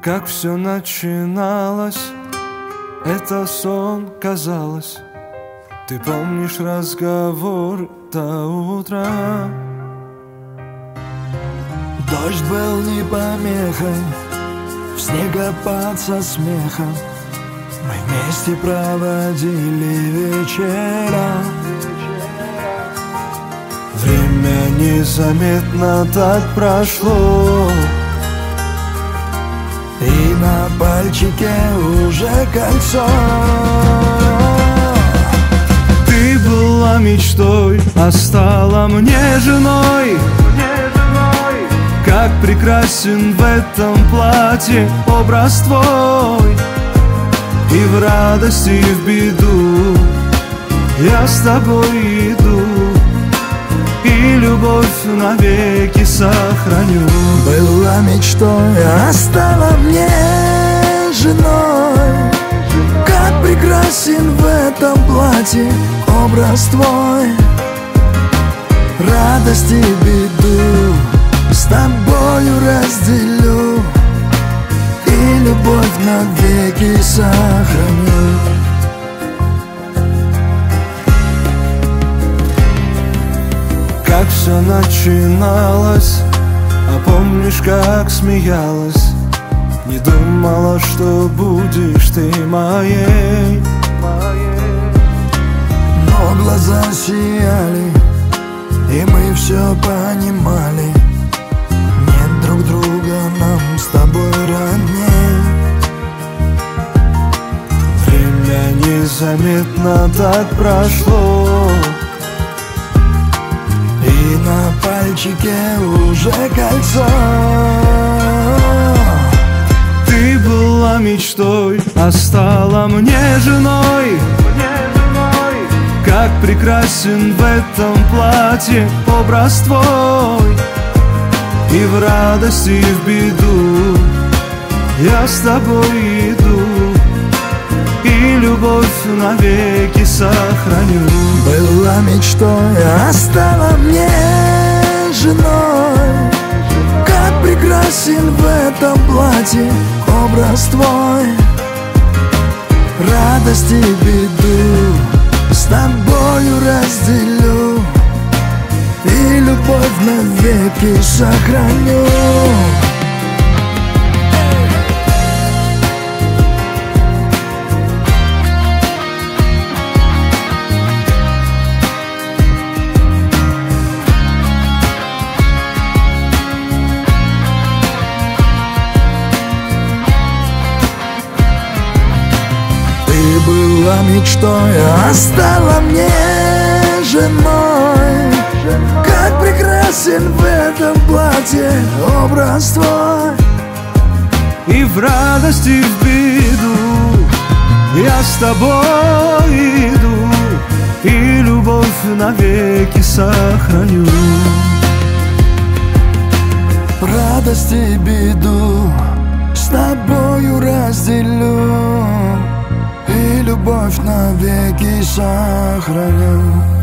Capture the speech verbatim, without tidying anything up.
Как все начиналось, это сон казалось. Ты помнишь разговор до утра? Дождь был не помехой, в снегопад со смехом мы вместе проводили вечера. Время незаметно так прошло, и на пальчике уже кольцо. Ты была мечтой, а стала мне женой. Как прекрасен в этом платье образ твой. И в радости, и в беду я с тобой иду, и любовь навеки сохраню. Была мечтой, а стала мне женой. Как прекрасен в этом платье образ твой. Радость и беду с тобою разделю, и любовь навеки сохраню. Как все начиналось, а помнишь, как смеялась? Не думала, что будешь ты моей. Но глаза сияли, и мы все понимали. Нет друг друга нам с тобой родней. Время незаметно так прошло, и на пальчике уже кольцо. ты была мечтой, а стала мне женой. Как прекрасен в этом платье образ твой. И в радости, и в беду я с тобой иду, и любовь навеки сохраню. Была мечтой, а стала мне женой. Как прекрасен в этом платье образ твой. Радость и беду с тобою разделю, и любовь навеки сохраню. Ты была мечтой, а стала мне женой. Как прекрасен в этом платье образ твой. И в радости, и в беду я с тобой иду, и любовь навеки сохраню. Радость и беду с тобою разделю, и любовь навеки сохраню.